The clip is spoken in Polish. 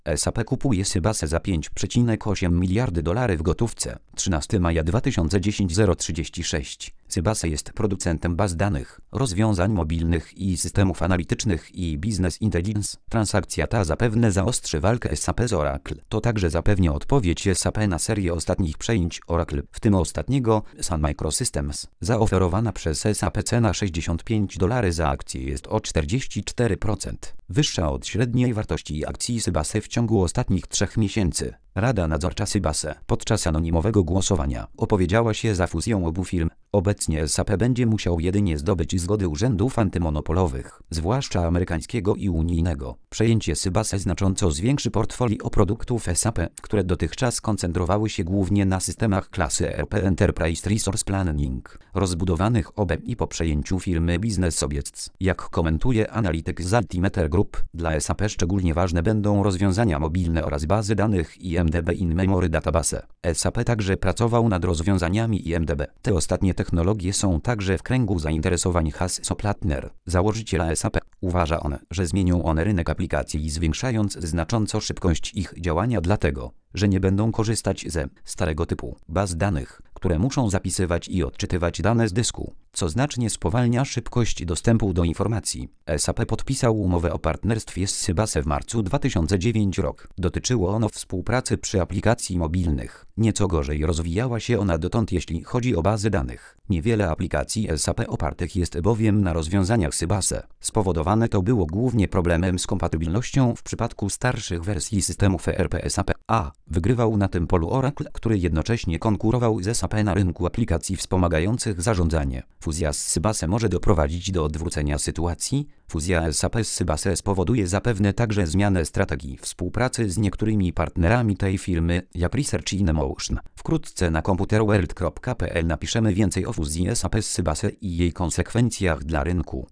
SAP kupuje Sybase za $5,8 miliardy w gotówce. 13 maja 2010 036. Sybase jest producentem baz danych, rozwiązań mobilnych i systemów analitycznych i Business Intelligence. Transakcja ta zapewne zaostrzy walkę SAP z Oracle. To także zapewni odpowiedź SAP na serię ostatnich przejęć Oracle, w tym ostatniego Sun Microsystems. Zaoferowana przez SAP cena $65 za akcję jest o 44% wyższa od średniej wartości akcji Sybase w ciągu ostatnich 3 miesięcy. Rada Nadzorcza Sybase podczas anonimowego głosowania opowiedziała się za fuzją obu firm. Obecnie SAP będzie musiał jedynie zdobyć zgody urzędów antymonopolowych, zwłaszcza amerykańskiego i unijnego. Przejęcie Sybase znacząco zwiększy portfolio produktów SAP, które dotychczas koncentrowały się głównie na systemach klasy ERP Enterprise Resource Planning, rozbudowanych i po przejęciu firmy Business Objects. Jak komentuje analityk z Altimeter Group, dla SAP szczególnie ważne będą rozwiązania mobilne oraz bazy danych IMDb In-Memory Database. SAP także pracował nad rozwiązaniami IMDb. Te ostatnie technologie są także w kręgu zainteresowań Hasso Plattner, założyciela SAP. Uważa on, że zmienią one rynek aplikacji, zwiększając znacząco szybkość ich działania dlatego, że nie będą korzystać ze starego typu baz danych, które muszą zapisywać i odczytywać dane z dysku, co znacznie spowalnia szybkość dostępu do informacji. SAP podpisał umowę o partnerstwie z Sybase w marcu 2009 roku. Dotyczyło ono współpracy przy aplikacji mobilnych. Nieco gorzej rozwijała się ona dotąd, jeśli chodzi o bazy danych. Niewiele aplikacji SAP opartych jest bowiem na rozwiązaniach Sybase. Spowodowane to było głównie problemem z kompatybilnością w przypadku starszych wersji systemów ERP SAP. Wygrywał na tym polu Oracle, który jednocześnie konkurował z SAP na rynku aplikacji wspomagających zarządzanie. Fuzja z Sybase może doprowadzić do odwrócenia sytuacji. Fuzja SAP z Sybase spowoduje zapewne także zmianę strategii współpracy z niektórymi partnerami tej firmy, jak Research in Motion. Wkrótce na computerworld.pl napiszemy więcej o fuzji SAP z Sybase i jej konsekwencjach dla rynku.